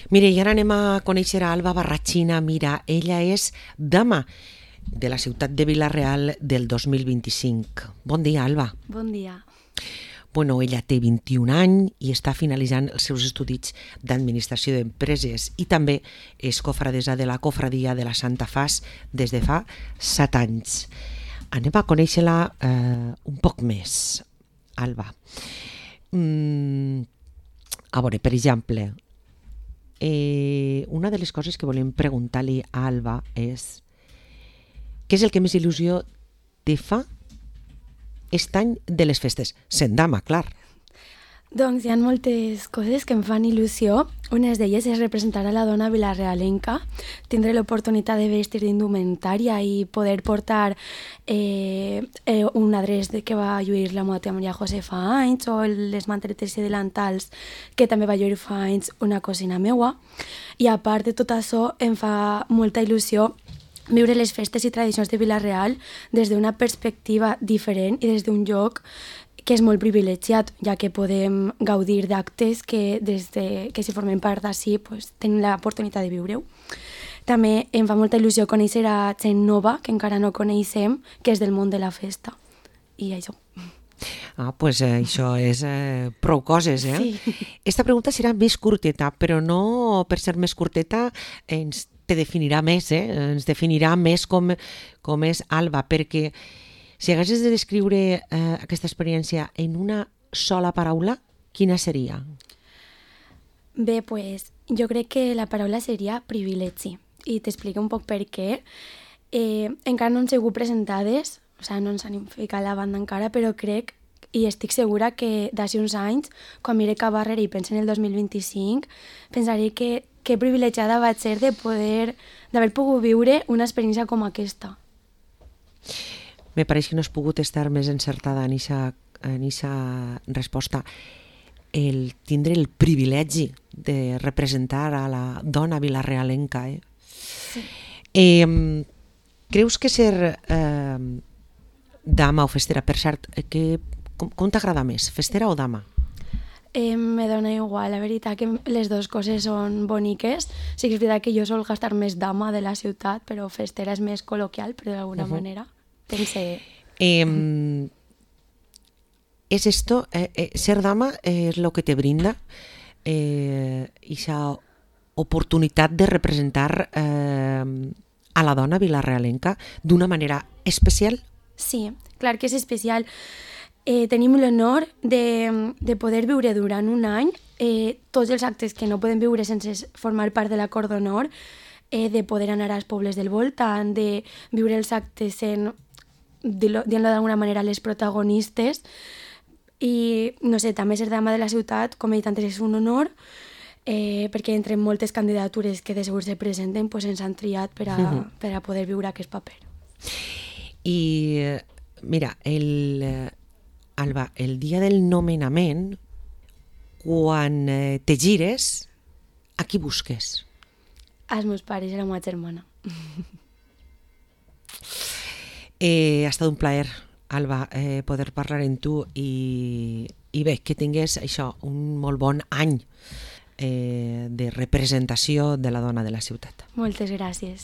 Mire, i ara anem a conèixer a Alba Barrachina. Mira, ella és dama de la ciutat de Vila-real del 2025. Bon dia, Alba. Bon dia. Bueno, ella té 21 anys i està finalitzant els seus estudis d'administració d'empreses i també és cofradesa de la cofradia de la Santa Faç des de fa 7 anys. Anem a conèixer-la un poc més, Alba. A veure, per exemple, una de les coses que volem preguntar-li a Alba és què és el que més il·lusió te fa aquest any de les festes? Sent dama, clar. Doncs hi ha moltes coses que em fan il·lusió. Una d'elles és representar a la dona vilarealenca, tindre l'oportunitat de vestir d'indumentària i poder portar un adreç que va lluir la meva tia Maria José fa anys, o les manteletes i delantals que també va lluir fa anys una cosina meua. I a part de tot això, em fa molta il·lusió viure les festes i tradicions de Vila-real des d'una perspectiva diferent i des d'un lloc que és molt privilegiat, ja que podem gaudir d'actes que si formem part d'ací tenim l'oportunitat de viure-ho. També em fa molta il·lusió conèixer a gent nova que encara no coneixem, que és del món de la festa. I això. Doncs això és prou coses, eh? Sí. Esta pregunta serà més curteta, però no per ser més curteta ens te definirà més, ens definirà més com és Alba, perquè si haguessis de descriure aquesta experiència en una sola paraula, quina seria? Bé, jo crec que la paraula seria privilegi. I t'explico un poc per què. Encara no han sigut presentades, no ens han ficat la banda encara, però crec i estic segura que d'ací uns anys, quan mire cap darrere i pense en el 2025, pensaré que privilegiada vaig ser d'haver pogut viure una experiència com aquesta. Me pareix que no has pogut estar més encertada en aquesta resposta. El tindre el privilegi de representar a la dona vilarealenca. Sí. Creus que ser dama o festera, per cert, com t'agrada més, festera o dama? Me dona igual, la veritat que les dues coses són boniques. Sí que és veritat que jo sol gastar més dama de la ciutat, però festera és més col·loquial, però d'alguna manera. Pensé... ¿Es esto, ser dama es lo que te brinda esa oportunidad de representar a la dona vilarealenca d'una manera especial? Sí, clar que és especial. Tenim l'honor de poder viure durant un any tots els actes que no podem viure sense formar part de l'acord d'honor, de poder anar als pobles del voltant, de viure els actes dient-lo d'alguna manera, les protagonistes. I, no sé, també ser dama de la ciutat, com he dit antes, és un honor, perquè entre moltes candidatures que de segur se presenten ens han triat per a poder viure aquest paper. I mira, Alba, el dia del nomenament, quan te gires, a qui busques? Els meus pares i la meva germana. Ha estat un plaer, Alba, poder parlar amb tu i bé, que tingués això, un molt bon any de representació de la dona de la ciutat. Moltes gràcies.